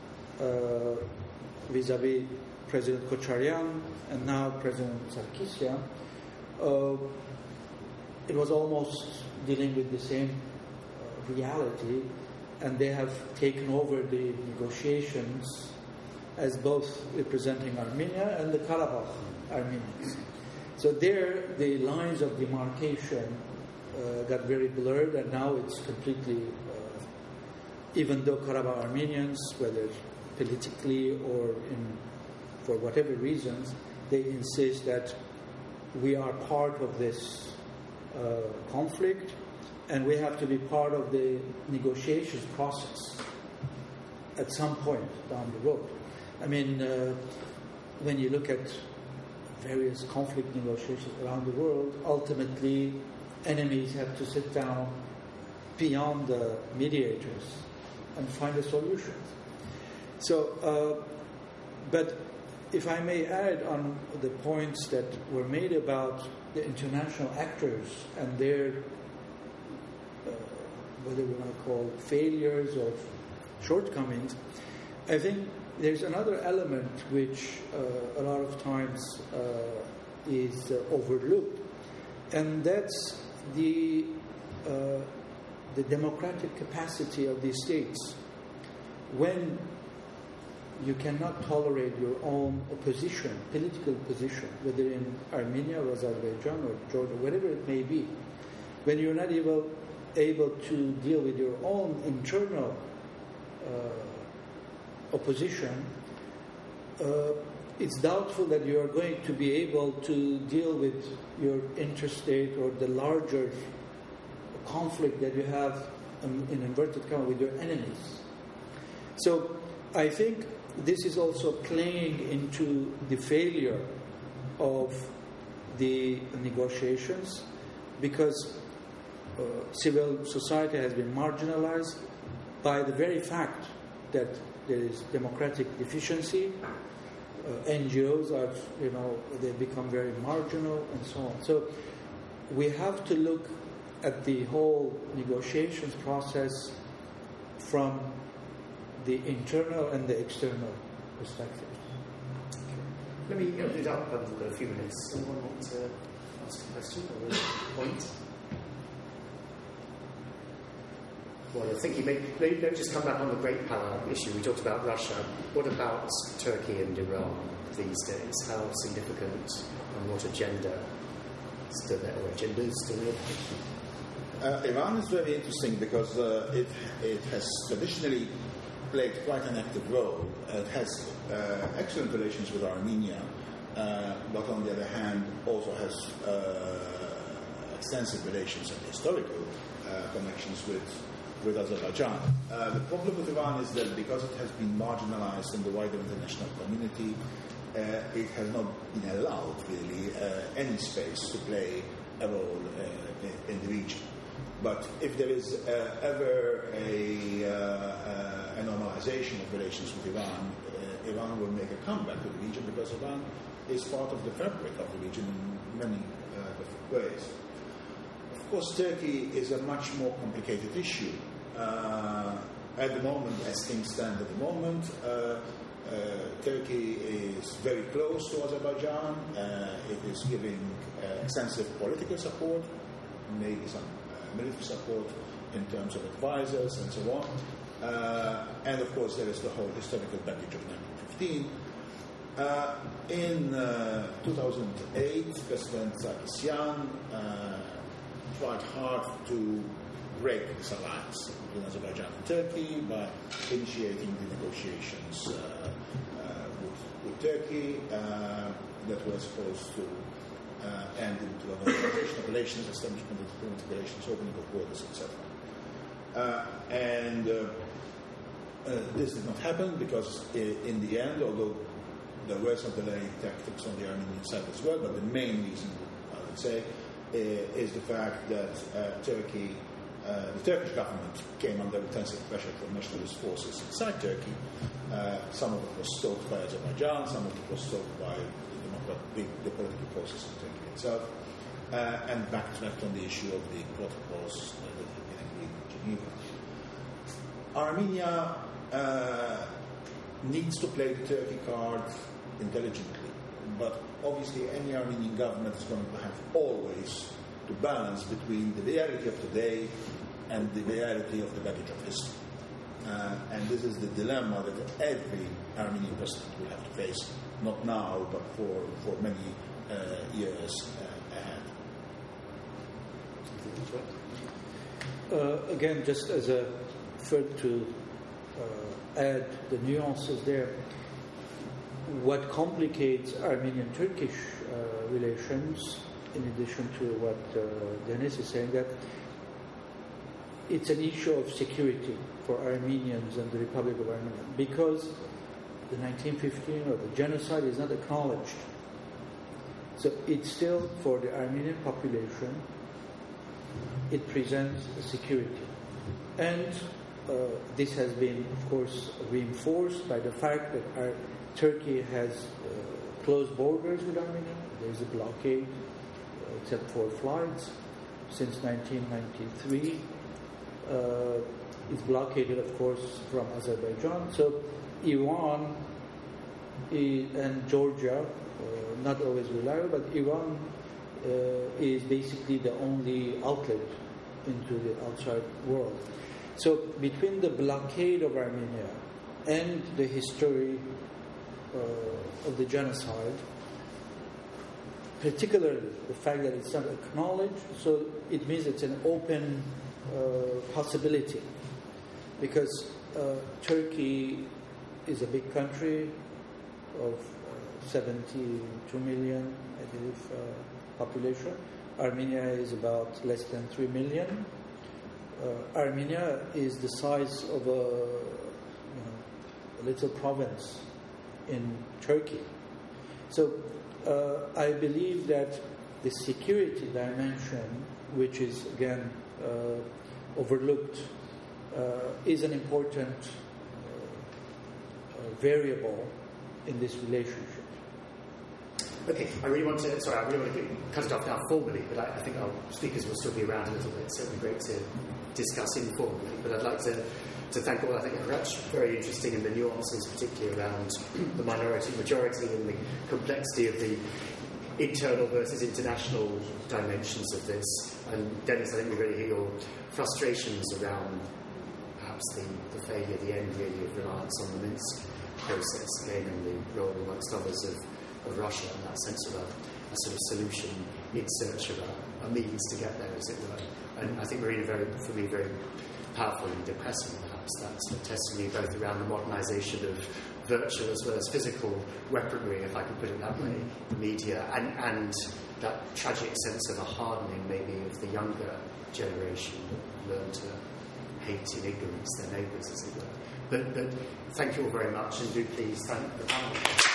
vis-a-vis President Kocharyan and now President Sarkisyan, it was almost dealing with the same reality, and they have taken over the negotiations as both representing Armenia and the Karabakh Armenians. So there, the lines of demarcation got very blurred, and now it's completely, even though Karabakh Armenians, whether politically or for whatever reasons, they insist that we are part of this conflict, and we have to be part of the negotiations process at some point down the road. I mean, when you look at various conflict negotiations around the world, ultimately enemies have to sit down beyond the mediators and find a solution. So, but if I may add on the points that were made about the international actors and their, whether we want to call failures or shortcomings, I think there's another element which a lot of times is overlooked, and that's the democratic capacity of these states. When you cannot tolerate your own opposition, political position, whether in Armenia or Azerbaijan or Georgia, whatever it may be, when you're not able to deal with your own internal opposition, it's doubtful that you are going to be able to deal with your interstate or the larger conflict that you have, in inverted commas, with your enemies. So I think this is also playing into the failure of the negotiations, because civil society has been marginalized by the very fact that there is democratic deficiency. NGOs are, they become very marginal and so on. So we have to look at the whole negotiations process from the internal and the external perspective. Okay. Let me open it up for a few minutes. Someone want to ask a question or a point? Well, I think maybe just come back on the great power issue. We talked about Russia. What about Turkey and Iran these days? How significant and what agenda is still there? Iran is very interesting because it has traditionally played quite an active role. It has excellent relations with Armenia, but on the other hand also has extensive relations and historical connections with Azerbaijan. The problem with Iran is that because it has been marginalized in the wider international community, it has not been allowed really any space to play a role in the region. But if there is ever a normalization of relations with Iran, Iran will make a comeback to the region, because Iran is part of the fabric of the region in many different ways. Of course, Turkey is a much more complicated issue. At the moment, as things stand at the moment, Turkey is very close to Azerbaijan. It is giving extensive political support, maybe some military support in terms of advisors and so on. And of course, there is the whole historical baggage of 1915. In 2008, President Sarkisyan tried hard to break this alliance between Azerbaijan and Turkey by initiating the negotiations with Turkey that were supposed to end into a normalization of relations, establishment of diplomatic relations, opening of borders, etc. And this did not happen because in the end, although there were some delaying tactics on the Armenian side as well, but the main reason, I would say, is the fact that Turkey, the Turkish government came under intensive pressure from nationalist forces inside Turkey. Some of it was stoked by Azerbaijan, some of it was stoked by the political process in Turkey itself, and backtracked on the issue of the protocols that had been agreed in Geneva. Armenia needs to play the Turkey card intelligently, but obviously any Armenian government is going to have always to balance between the reality of today and the reality of the baggage of history. And this is the dilemma that every Armenian president will have to face, not now, but for many years ahead. Again, just as a third to add the nuances there, what complicates Armenian-Turkish relations, in addition to what Dennis is saying, that it's an issue of security for Armenians and the Republic of Armenia, because the 1915 or the genocide is not acknowledged. So it's still, for the Armenian population, it presents a security. And this has been, of course, reinforced by the fact that Turkey has closed borders with Armenia. There's a blockade, except for flights, since 1993. It's blockaded, of course, from Azerbaijan. So Iran and Georgia, not always reliable, but Iran is basically the only outlet into the outside world. So between the blockade of Armenia and the history of the genocide, particularly the fact that it's not acknowledged, so it means it's an open possibility, because Turkey is a big country of 72 million, I believe, population. Armenia is about less than 3 million. Armenia is the size of a little province in Turkey. So I believe that the security dimension, which is again overlooked, is an important variable in this relationship. Okay, I really want to cut it off now formally, but I think our speakers will still be around a little bit, so it would be great to discuss informally. But I'd like to thank all. I think that's very interesting, in the nuances, particularly around the minority-majority and the complexity of the internal versus international dimensions of this. And Dennis, I think we really hear your frustrations around perhaps the failure, the end really of reliance on the Minsk process, again, and the role, amongst others, of Russia, and that sense of a sort of solution in search of a means to get there, as it were. And I think Marina, for me, very powerful and depressing, perhaps, that sort of testimony both around the modernisation of virtual as well as physical weaponry, if I can put it that way, media, and that tragic sense of a hardening maybe of the younger generation that learn to hate in ignorance their neighbours, as it were. But thank you all very much, and do please thank the panel.